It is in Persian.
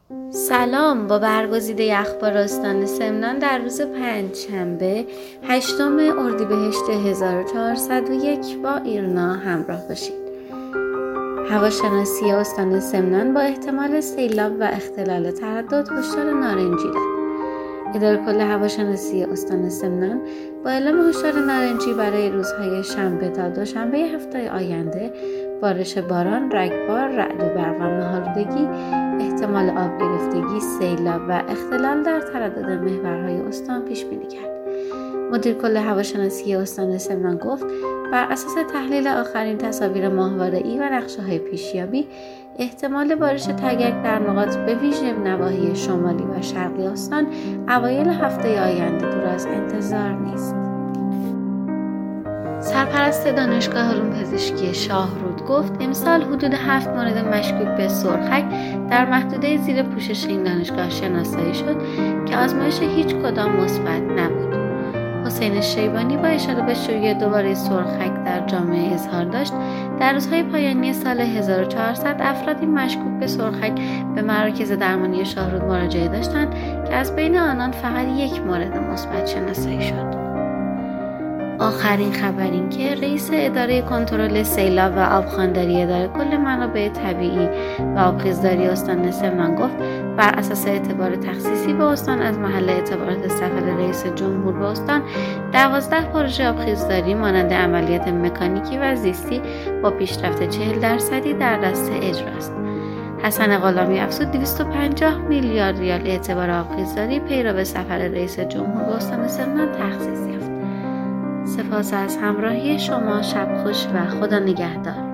سلام. با برگزیده اخبار استان سمنان در روز پنجشنبه 8 اردیبهشت 1401 با ایرنا همراه باشید. هواشناسی استان سمنان با احتمال سیلاب و اختلال تردد هشدار نارنجی داد. اداره کل هواشناسی استان سمنان با اعلام هشدار نارنجی برای روزهای شنبه تا دوشنبه هفته آینده بارش باران، رگبار، رعد و برق و مه‌آلودگی، احتمال آب گرفتگی، سیلاب و اختلال در تردد محورهای استان پیش بینی کرد. مدیر کل هواشناسی استان سمنان گفت بر اساس تحلیل آخرین تصاویر ماهواره‌ای و نقشه‌های پیشیابی احتمال بارش تگک در نقاط به ویژه نواحی شمالی و شرقی استان اوایل هفته آینده دور از انتظار نیست. سرپرست دانشگاه علوم پزشکی شاهرود گفت امسال حدود 7 مورد مشکوک به سرخک در محدوده زیر پوشش این دانشگاه شناسایی شد که آزمایش هیچ کدام مثبت نبود. حسین شیبانی با اشاره به شیوع دوباره سرخک در جامعه اظهار داشت در روزهای پایانی سال 1400 افرادی مشکوک به سرخک به مراکز درمانی شاهرود مراجعه داشتند که از بین آنان فقط یک مورد مثبت شناسایی شد. آخرین خبر این که رئیس اداره کنترل سیلاب و آبخوانداری اداره کل منابع طبیعی و آبخیزداری استان سمنان گفت بر اساس اعتبار تخصیصی به استان از محل اعتبارات سفر رئیس جمهور به استان 12 پروژه آبخیزداری مانند عملیات مکانیکی و زیستی با پیشرفت 40% در دست اجراست. حسن غلامی افزود 250 میلیارد ریال اعتبار آبخیزداری پیرو سفر رئیس جمهور به استان سمنان تخصیص یافت. سپاس از همراهی شما. شب خوش و خدا نگهدار.